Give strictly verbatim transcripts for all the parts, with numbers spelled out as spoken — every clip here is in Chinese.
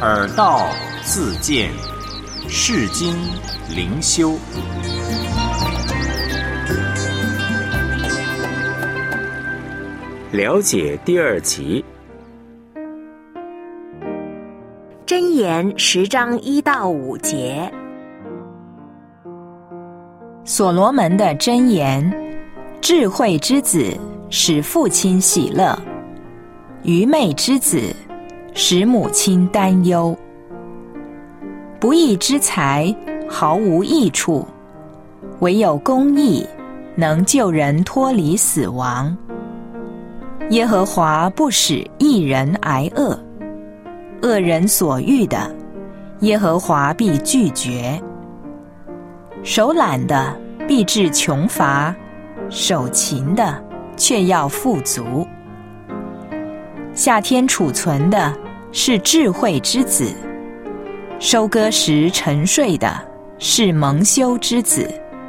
耳道自见，世经灵修。 了解第二集。 箴言十章一到五节。 所罗门的箴言：智慧之子使父亲喜乐，愚昧之子使母亲担忧。不义之财毫无益处，唯有公义能救人脱离死亡。耶和华不使义人挨饿，恶人所欲的，耶和华必拒绝。手懒的必致穷乏，手勤的却要富足。夏天储存的是智慧之子，收割时沉睡的是蒙羞之子。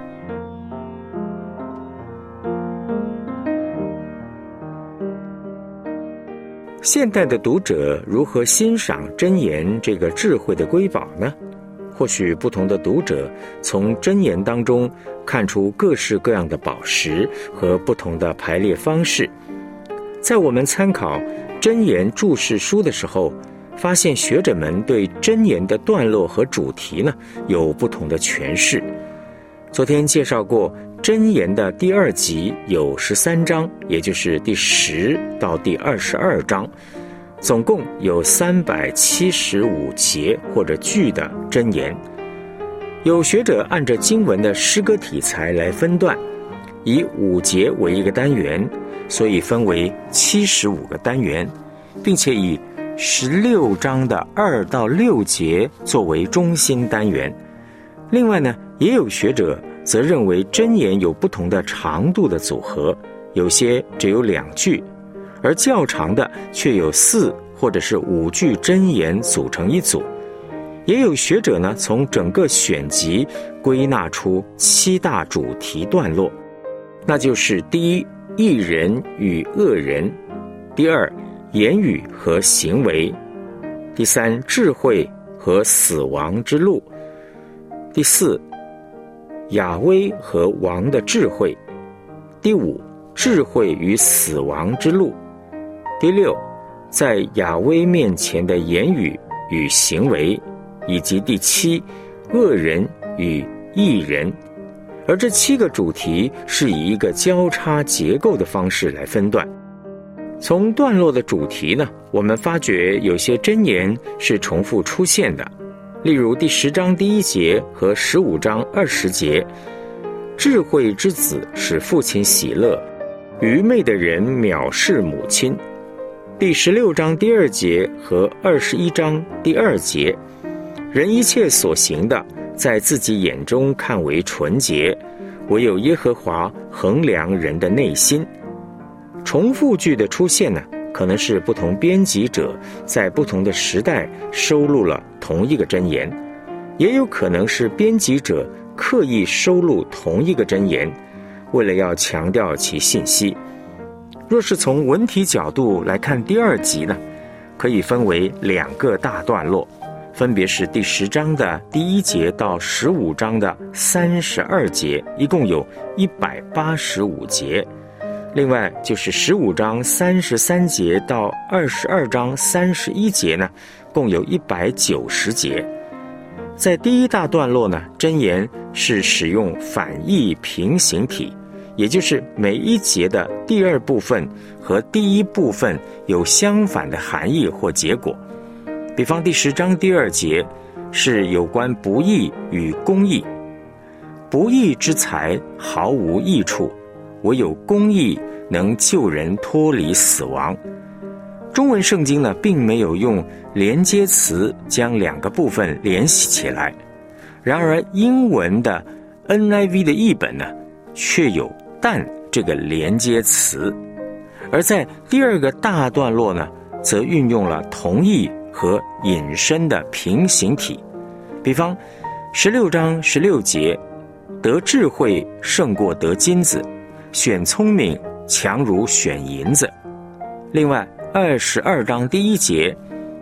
现代的读者如何欣赏箴言这个智慧的瑰宝呢？或许不同的读者从箴言当中看出各式各样的宝石和不同的排列方式。在我们参考箴言注释书的时候，发现学者们对箴言的段落和主题呢有不同的诠释。昨天介绍过箴言的第二集有十三章，也就是第十到第二十二章，总共有三百七十五节或者句的箴言。有学者按照经文的诗歌题材来分段，以五节为一个单元，所以分为七十五个单元，并且以十六章的二到六节作为中心单元。另外呢，也有学者则认为箴言有不同的长度的组合，有些只有两句，而较长的却有四或者是五句箴言组成一组。也有学者呢，从整个选集归纳出七大主题段落，那就是第一，义人与恶人；第二，言语和行为；第三，智慧和死亡之路；第四，亚威和王的智慧；第五，智慧与死亡之路；第六，在亚威面前的言语与行为；以及第七，恶人与义人。而这七个主题是以一个交叉结构的方式来分段。从段落的主题呢，我们发觉有些箴言是重复出现的，例如第十章第一节和十五章二十节，智慧之子使父亲喜乐，愚昧的人藐视母亲。第十六章第二节和二十一章第二节，人一切所行的，在自己眼中看为纯洁，唯有耶和华衡量人的内心。重复句的出现呢，可能是不同编辑者在不同的时代收录了同一个箴言，也有可能是编辑者刻意收录同一个箴言，为了要强调其信息。若是从文体角度来看第二集呢，可以分为两个大段落，分别是第十章的第一节到十五章的三十二节，一共有一百八十五节。另外就是十五章三十三节到二十二章三十一节呢，共有一百九十节。在第一大段落呢，箴言是使用反义平行体，也就是每一节的第二部分和第一部分有相反的含义或结果。比方第十章第二节是有关不义与公义，不义之财毫无益处，唯有公义能救人脱离死亡。中文圣经呢，并没有用连接词将两个部分联系起来，然而英文的 N I V 的译本呢，却有但这个连接词。而在第二个大段落呢，则运用了同义和引申的平行体。比方十六章十六节，得智慧胜过得金子，选聪明强如选银子。另外二十二章第一节，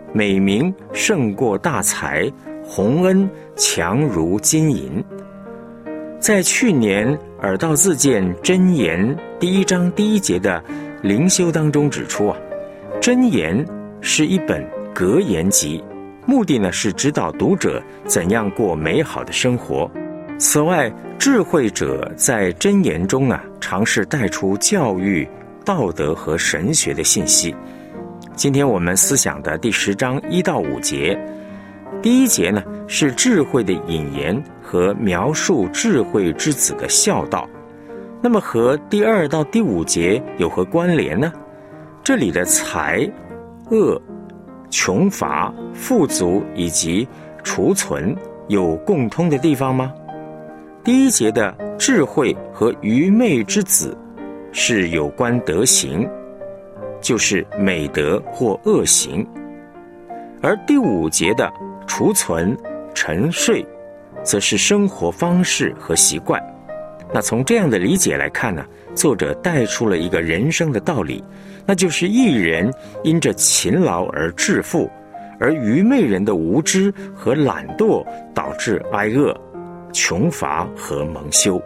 美名胜过大财，洪恩强如金银。在去年耳道自荐箴言第一章第一节的灵修当中指出啊，箴言是一本格言集，目的呢是指导读者怎样过美好的生活。此外，智慧者在箴言中啊，尝试带出教育、道德和神学的信息。今天我们思想的第十章一到五节，第一节呢是智慧的引言和描述智慧之子的孝道。那么和第二到第五节有何关联呢？这里的财、恶、穷乏、富足以及储存有共通的地方吗？第一节的智慧和愚昧之子是有关德行，就是美德或恶行，而第五节的储存、沉睡则是生活方式和习惯。那从这样的理解来看呢，作者带出了一个人生的道理，那就是义人因着勤劳而致富，而愚昧人的无知和懒惰导致挨饿、穷乏和蒙羞。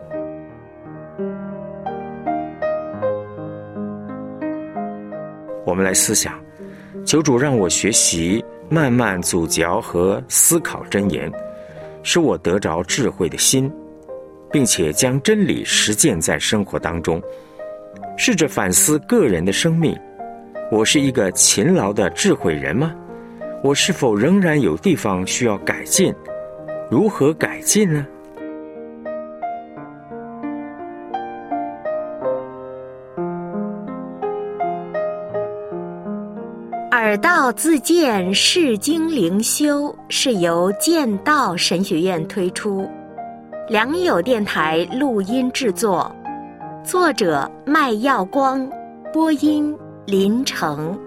我们来思想，求主让我学习慢慢咀嚼和思考箴言，使我得着智慧的心，并且将真理实践在生活当中。试着反思个人的生命，我是一个勤劳的智慧人吗？我是否仍然有地方需要改进？如何改进呢？ 耳道自荐释经灵修是由剑道神学院推出，良友电台录音制作，作者麦耀光，播音林成。